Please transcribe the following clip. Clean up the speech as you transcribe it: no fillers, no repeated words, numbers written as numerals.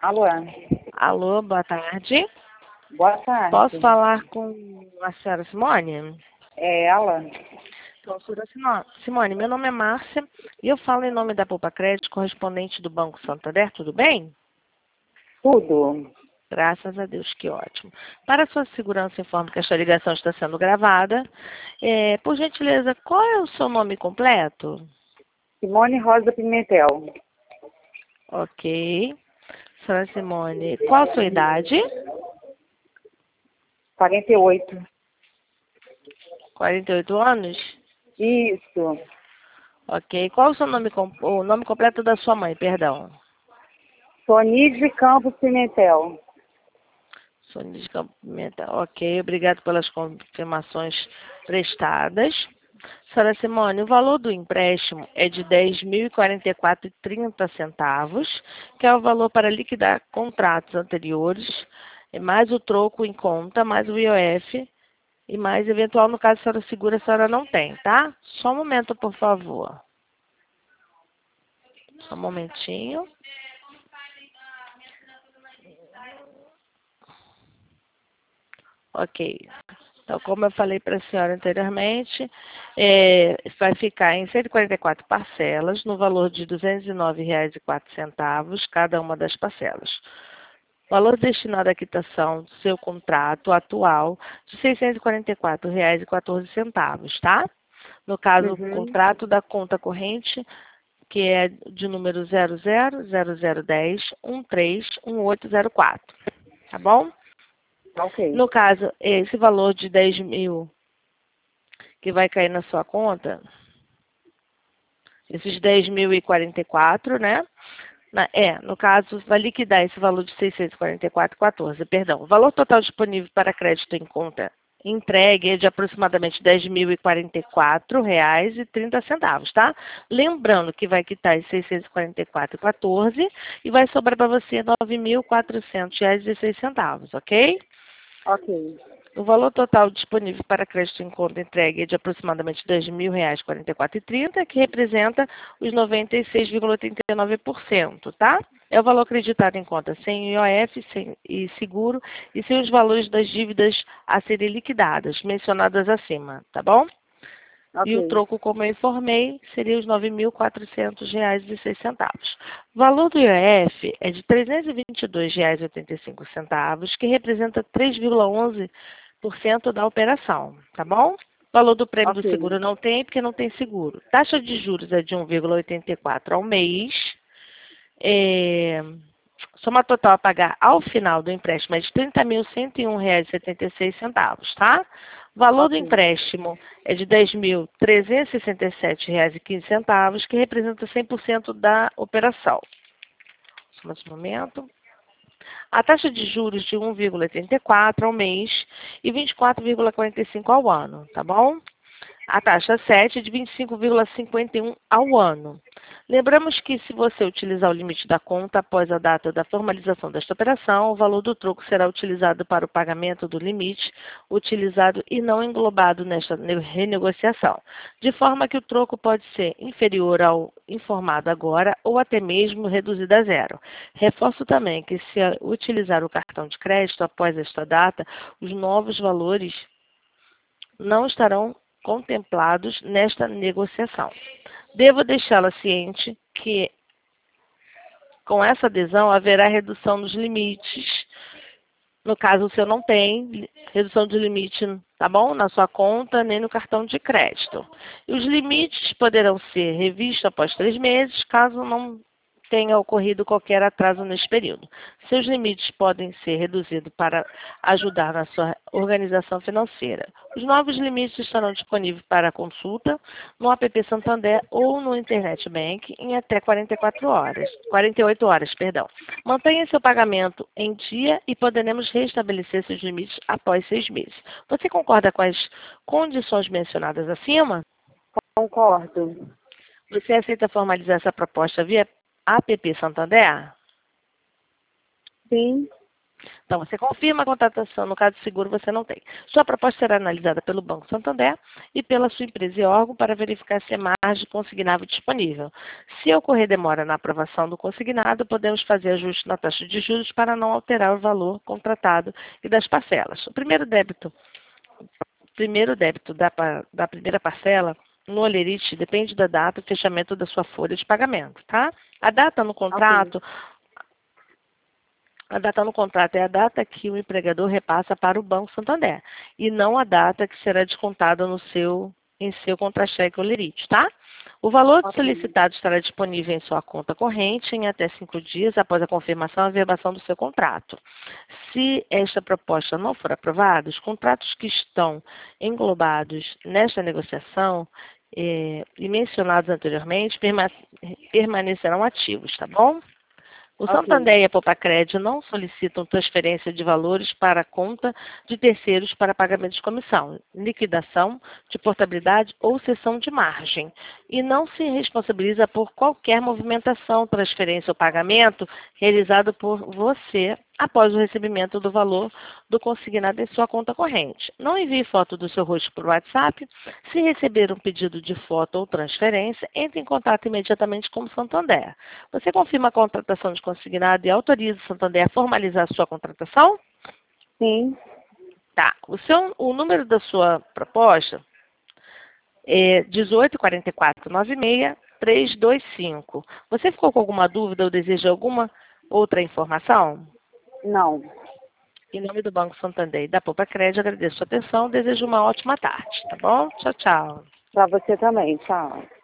Alô, Alô, boa tarde. boa tarde. Posso falar com a senhora Simone? É ela? Então, senhora Simone, meu nome é Márcia e eu falo em nome da Poupa Crédito, correspondente do Banco Santander, tudo bem? Tudo. Graças a Deus, que ótimo. Para sua segurança, informo que esta ligação está sendo gravada. Por gentileza, qual é o seu nome completo? Simone Rosa Pimentel, Ok. Senhora Simone, qual a sua idade? 48. 48 anos? Isso. Ok. Qual o seu nome, o nome completo da sua mãe, perdão? Sonide Campos Pimentel. Sônia de Campo Pimenta. Ok, obrigado pelas confirmações prestadas. Senhora Simone, o valor do empréstimo é de R$ 10.044,30, que é o valor para liquidar contratos anteriores, e mais o troco em conta, mais o IOF, e mais eventual, no caso, a senhora segura, a senhora não tem, tá? Só um momento, por favor. Só um momentinho. Ok. Então, como eu falei para a senhora anteriormente, vai ficar em 144 parcelas, no valor de R$ 209,04, cada uma das parcelas. Valor destinado à quitação do seu contrato atual de R$ 644,14, tá? No caso, o Uhum. contrato da conta corrente, que é de número 000010131804, tá bom? Ok. No caso, esse valor de 10 mil que vai cair na sua conta, esses 10.044, né? No caso, vai liquidar esse valor de 644,14, perdão. O valor total disponível para crédito em conta entregue é de aproximadamente R$ 10.044,30, tá? Lembrando que vai quitar esses 644,14 e vai sobrar para você R$ 9.400,06, ok? Ok. O valor total disponível para crédito em conta entregue é de aproximadamente R$ 2.000,44,30, que representa os 96,89%, tá? É o valor acreditado em conta sem IOF e seguro e sem os valores das dívidas a serem liquidadas, mencionadas acima, tá bom? E o Ok. troco, como eu informei, seria os R$ 9.400,06. O valor do IOF é de R$ 322,85, que representa 3,11% da operação, tá bom? O valor do prêmio do Ok. seguro não tem, porque não tem seguro. Taxa de juros é de 1,84 ao mês. Soma total a pagar ao final do empréstimo é de R$ 30.101,76, tá? O valor do Ok. empréstimo é de R$ 10.367,15, que representa 100% da operação. Só mais um momento. A taxa de juros de 1,84 ao mês e 24,45 ao ano, tá bom? A taxa 7 é de 25,51 ao ano. Lembramos que se você utilizar o limite da conta após a data da formalização desta operação, o valor do troco será utilizado para o pagamento do limite utilizado e não englobado nesta renegociação, de forma que o troco pode ser inferior ao informado agora ou até mesmo reduzido a zero. Reforço também que se utilizar o cartão de crédito após esta data, os novos valores não estarão contemplados nesta negociação. Devo deixá-la ciente que, com essa adesão, haverá redução nos limites. No caso, o senhor não tem redução de limite, tá bom? Na sua conta, nem no cartão de crédito. E os limites poderão ser revistos após 3 meses, caso não tenha ocorrido qualquer atraso neste período. Seus limites podem ser reduzidos para ajudar na sua organização financeira. Os novos limites estarão disponíveis para consulta no app Santander ou no Internet Bank em até 48 horas, perdão. Mantenha seu pagamento em dia e poderemos restabelecer seus limites após 6 meses. Você concorda com as condições mencionadas acima? Concordo. Você aceita formalizar essa proposta via app Santander? Sim. Então, você confirma a contratação, no caso de seguro você não tem. Sua proposta será analisada pelo Banco Santander e pela sua empresa e órgão para verificar se é margem consignável disponível. Se ocorrer demora na aprovação do consignado, podemos fazer ajuste na taxa de juros para não alterar o valor contratado e das parcelas. O primeiro débito da primeira parcela no Olerite depende da data e fechamento da sua folha de pagamento, tá? A data no Ok. contrato A data no contrato é a data que o empregador repassa para o Banco Santander e não a data que será descontada em seu contra-cheque ou lerite, tá? O valor Ok. solicitado estará disponível em sua conta corrente em até 5 dias após a confirmação e averbação do seu contrato. Se esta proposta não for aprovada, os contratos que estão englobados nesta negociação e mencionados anteriormente permanecerão ativos, tá bom? O Ok. Santander e a Poupa-Crédito não solicitam transferência de valores para a conta de terceiros para pagamento de comissão, liquidação de portabilidade ou cessão de margem, e não se responsabiliza por qualquer movimentação, transferência ou pagamento realizado por você após o recebimento do valor do consignado em sua conta corrente. Não envie foto do seu rosto por WhatsApp. Se receber um pedido de foto ou transferência, entre em contato imediatamente com o Santander. Você confirma a contratação de consignado e autoriza o Santander a formalizar a sua contratação? Sim. Tá. O número da sua proposta é 184496-325. Você ficou com alguma dúvida ou deseja alguma outra informação? Não. Em nome do Banco Santander e da Poupa Crédito, agradeço a sua atenção. Desejo uma ótima tarde, tá bom? Tchau, tchau. Para você também. Tchau.